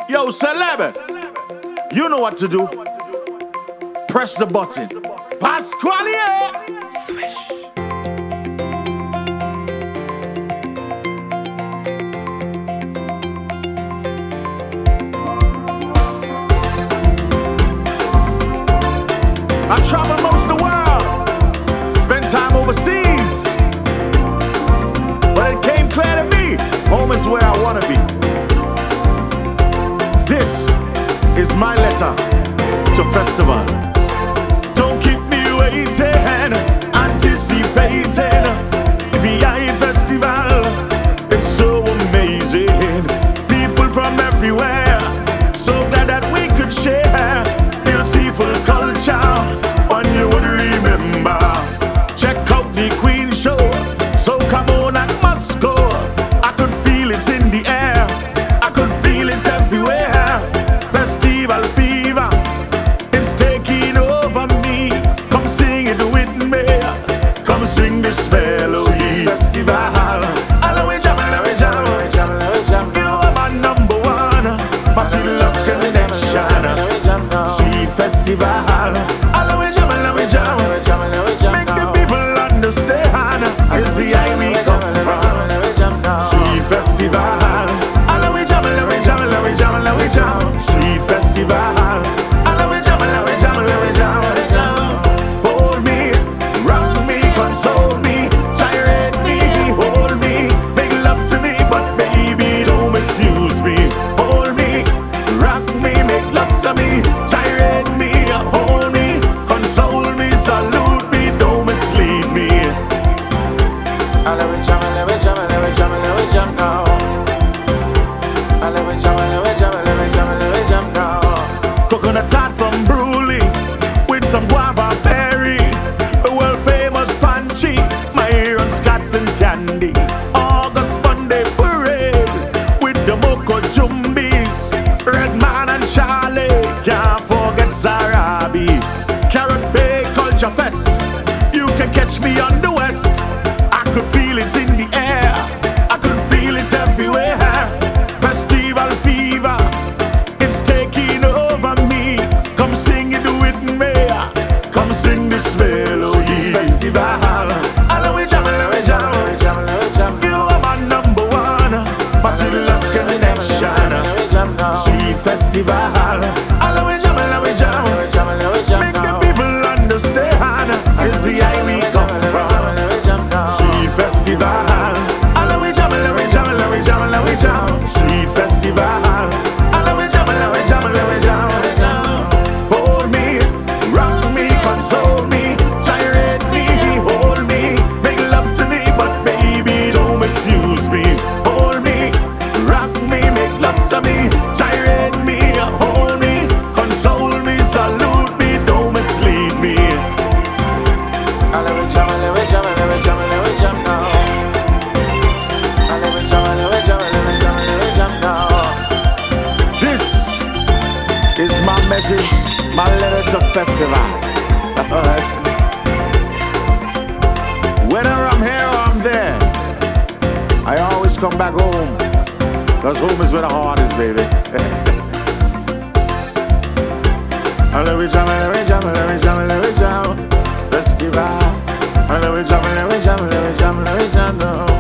Yo, celeb, you know what to do. Press the button. Pasquale! Swish. I travel most of the world, spend time overseas, but it came clear to me, home is where I wanna be. This is my letter to festival. Don't keep me waiting, anticipating. VI Festival, it's so amazing. People from everywhere, so glad that we could share beautiful culture. One you would remember. Check out the Queen Show, so come on, I must go. I could feel it in the air, I could feel it everywhere. Festival fever, it's taking over me. Come sing it with me, come sing this melody. Festival, always jam, always jam, always jam, always jam. You are my number one, my sweet love connection. See festival, always jam, always jam, always jam, always jam. Make the people understand, it's the eye we come from. See festival, always jam, always jam, always jam, always jam. Sweet festival, always jam, always jam, always jam, always jam. Hold me, rock me, console me, gyrate me, hold me, make love to me, but baby don't misuse me. Hold me, rock me, make love to me, gyrate me, hold me, console me, salute me, don't mislead me. Always jam, always jam, always jam, always jam now. Always jam, always jam, always jam, always jam now. Coconut tart from Bruley with some guava berry, the world famous punchy, my own Scots and candy. August Monday parade with the Moko Jumbies, Redman and Charlie, can't forget Sarabi. Carrot Bay Culture Fest, you can catch me on the west. I could feel it in the air, I could feel it everywhere. Festival fever, it's taking over me. Come sing it with me, come sing this melody. Festival, always jam, always jam, always jam, always jam. You are my number one, my sweet love connection. See festival, always jam, always jam, always jam, always jam. Make the people understand, it's the eye we come from. See festival, always jam, always jam, always jam, always jam. Sweet festival, always jam, always jam, always jam, always jam. Hold me, rock me, console me, gyrate me, hold me, make love to me, but baby don't misuse me. Hold me, rock me, make love to me, gyrate me, hold me, console me, salute me, don't mislead me. Always jam, always jam, always jam, always jam now. Always jam, always jam, always jam, always jam now. This is my message, my letter to festival. Whether I'm here or I'm there, I always come back home, cause home is where the heart is, baby. Always jam, always jam, always jam, always jam. Festival, always jam, always jam, always jam, always jam.